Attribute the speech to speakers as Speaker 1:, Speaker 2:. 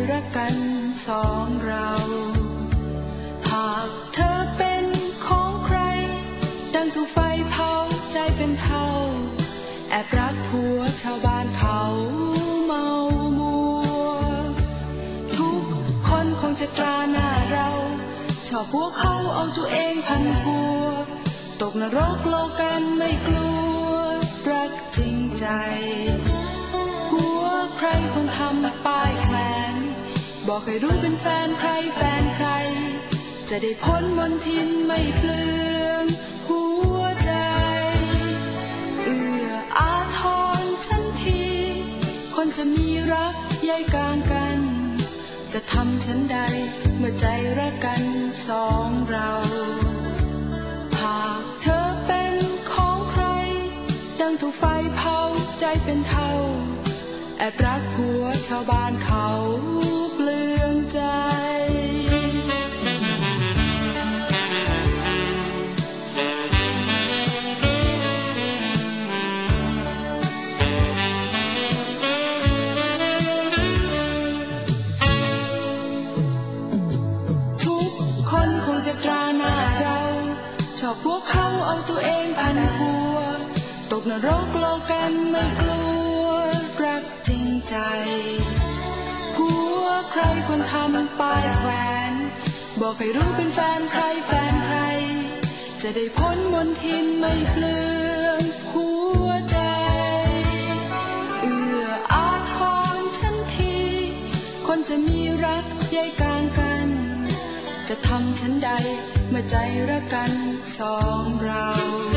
Speaker 1: รักกันสองเราหากเธอเป็นของใครดังถูกไฟเผาใจเป็นเท่าแอบรักผัวชาวบ้านเขาเมามัวทุกคนคงจะตราหน้าเราชอบพวกเขาเอาตัวเองพันหัวตกนรกโลกันไม่กลัวรักจริงใจหัวใครคงทำป้ายแขวนบอกให้รู้เป็นแฟนใครแฟนใครจะได้พ้นมนทินไม่เปลืองหัวใจเอื้ออาทรฉันทีคนจะมีรักใยกลางกันจะทำฉันใดเมื่อใจรักกันสองเราหากเธอเป็นของใครดังถูกไฟเผาใจเป็นเท่าแอบรักผัวชาวบ้านเขาเปลืองใจทุกคนคงจะตราหน้าเราชอบพวกเขาเอาตัวเองพันหัวตกนรกโลกันไม่กลัวรักจริงใจผัวใครคนทำป้ายแขวนบอกให้รู้เป็นแฟนใครแฟนใครจะได้พ้นมนทินไม่เปลืองหัวใจเอื้ออาทรฉันทีคนจะมีรักใยกลางกันจะทำฉันใดเมื่อใจรักกันสองเรา